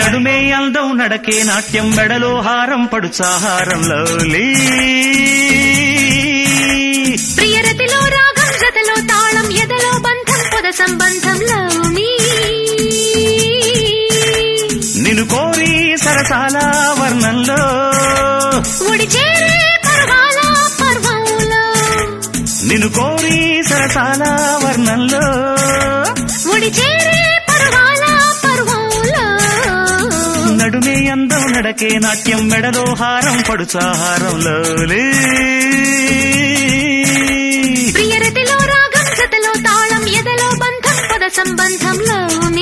నడుమే అందం నడకే నాట్యం మెడలో హారం పడుచాహారంలో ప్రియరతిలో రాగం జతలో తాళం ఎదలో బంధం పద సంబంధంలో నిన్ను కోరి సరసాల వర్ణంలో ఒడి చేరే పర్వాల పర్వంలో నిన్ను కోరి సరసాల వర్ణంలో ఒడి చేరే పర్వాల పర్వంలో నడుమే అందం నడకే నాట్యం మెడలో హారం పడుచాహారంలో ప్రియరతిలో రాగం జతలో తాళం ఎదలో బంధం పద సంబంధంలో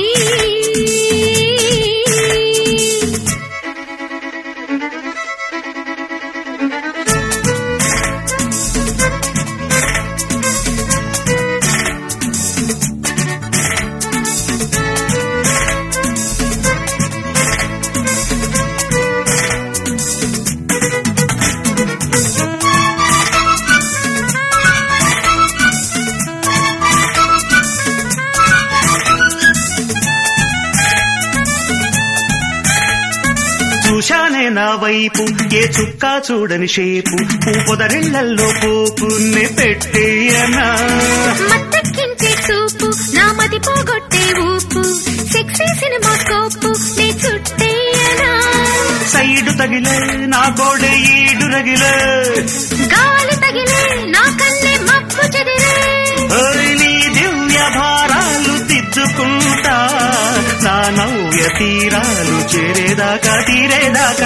చూశానే నా వైపు ఏ చుక్కా చూడని షేపు పొదరిళ్లల్లో పోపుని పెట్టేయనా మత్తెక్కించే చూపు నా మది పోగొట్టే ఊపు సెక్సీ సినిమా కోపు నే చుట్టేయనా సైడు తగిలే నా గోడె ఈడు రగిలే గాలి తగిలే నా కళ్ళే మబ్బు చెదిరే నీ దివ్య భారాలు దిద్దుకుంటా నా నవ్య తీరాలు చేరేదాకా తీరేదాకా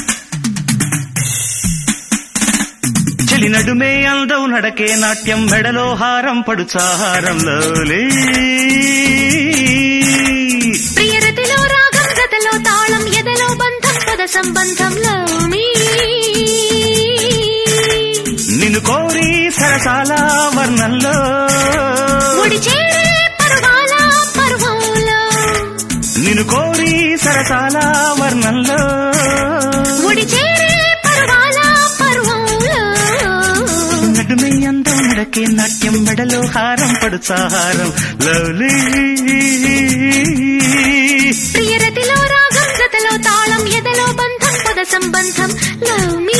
చెలి నడుమే అందం నడకే నాట్యం మెడలో హారం పడుచాహారంలో ప్రియరతిలో రాగం జతలో తాళం ఎదలో బంధం పద సంబంధంలో నిన్ను కోరి సరసాల వర్ణంలో ఒడి చేరే పర్వాల పర్వంలో నిన్ను కోరి సరసాల వర్ణంలో ఒడి చేరే పర్వాల పర్వంలో నడుమే అందం నడకే నాట్యం మెడలో హారం పడుచాహారం లవ్లీ ప్రియరతిలో రాగం జతలో తాళం ఎదలో బంధం పద సంబంధం లవ్ మీ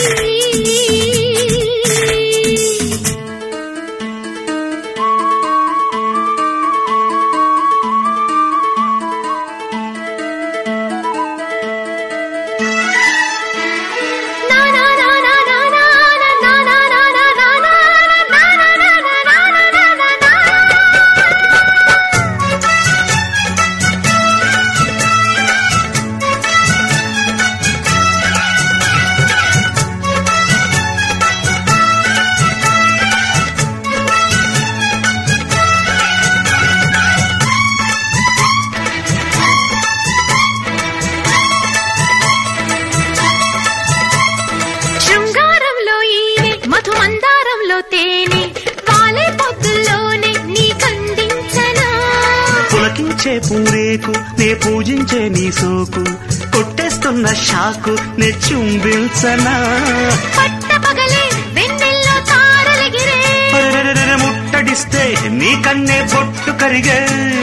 మధుమందారంలో తేనె వాలే పొద్దుల్లోనే నీ కందించనా పులకించే పూరేకు నే పూజించే నీ సోకు కొట్టేస్తున్న షాకు నే చుంబిల్చనా పట్ట పగలే వెన్నెల్లో తారలెగిరే ముట్టడిస్తే నీ కన్నే పొట్టు కరిగే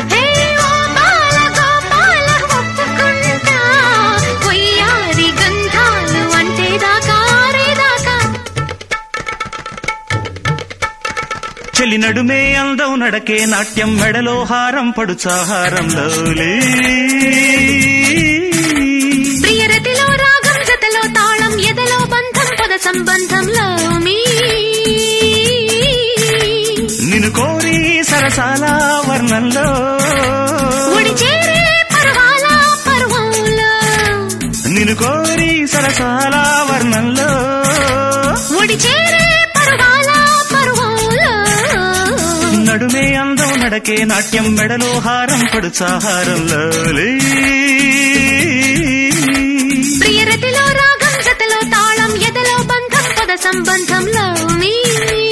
చెలి నడుమే అందం నడకే నాట్యం మెడలో హారం పడుచాహారంలో ప్రియరతిలో రాగం జతలో తాళం ఎదలో బంధం పద సంబంధంలో నిన్ను కోరి సరసాల వర్ణంలో ఒడి చేరే పర్వాల పర్వంలో నిన్ను కోరి సరసాల వర్ణంలో ఒడి చేరే పర్వాల పర్వంలో నడుమే అందం నడకే నాట్యం మెడలో హారం పడుచాహారంలో ప్రియరతిలో రాగం జతలో తాళం ఎదలో బంధం పద సంబంధంలో